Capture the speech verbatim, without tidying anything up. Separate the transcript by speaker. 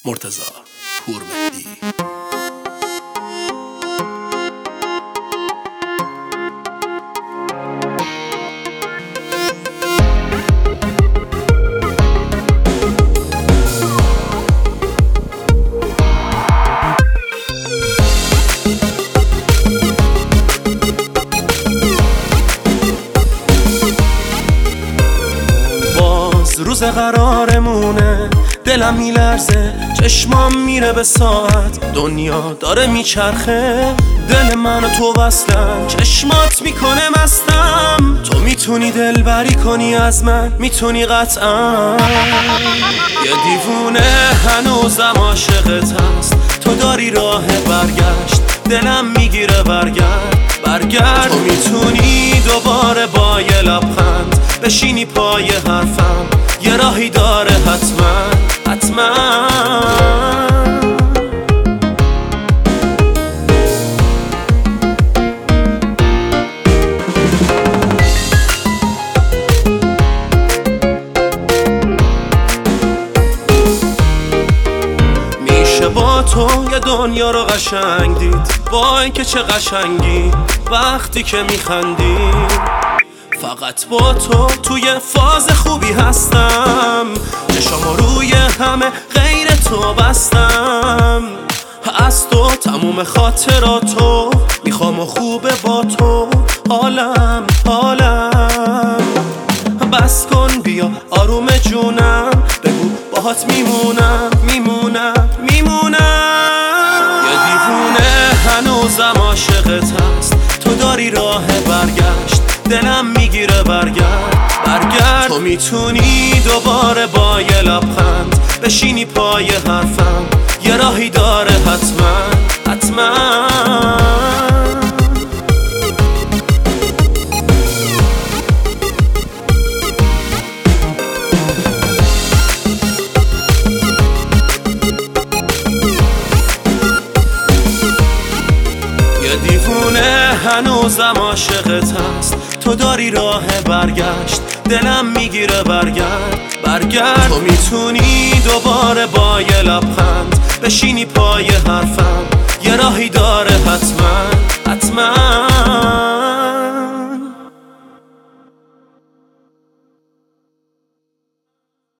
Speaker 1: مرتضی پورمهدی.
Speaker 2: روز قرارمونه، دلم میلرزه، چشمام میره به ساعت، دنیا داره میچرخه، دل من و تو بستم، چشمات میکنه مستم. تو میتونی دلبری کنی از من، میتونی قطعا. یه دیوونه هنوزم عاشقت هست، تو داری راه برگشت، دلم میگیره برگرد برگرد. تو میتونی دوباره با یه لبخند بشینی پای حرفم، یه راهی داره حتما حتما. میشه با تو یه دنیا رو قشنگ دید، با اینکه چه قشنگی وقتی که میخندی. فقط با تو توی فاز خوبی هستم، چشامو روی همه غیر تو بستم. از تو تموم خاطراتو میخوام و خوبه با تو، حالم حالم. بس کن بیا آروم جونم، بگو باهات میمونم میمونم میمونم. یه دیوونه هنوزم عاشقت هست، تو داری راه برگشت، دلم میگیره برگرد برگرد. تو میتونی دوباره با یه لبخند بشینی پای حرفم، یه راهی داره حتما حتما. یه دیوونه هنوزم عاشقت هست، تو داری راه برگشت، دلم میگیره برگرد برگرد. تو میتونی دوباره با یه لبخند بشینی پای حرفم، یه راهی داره حتما حتما.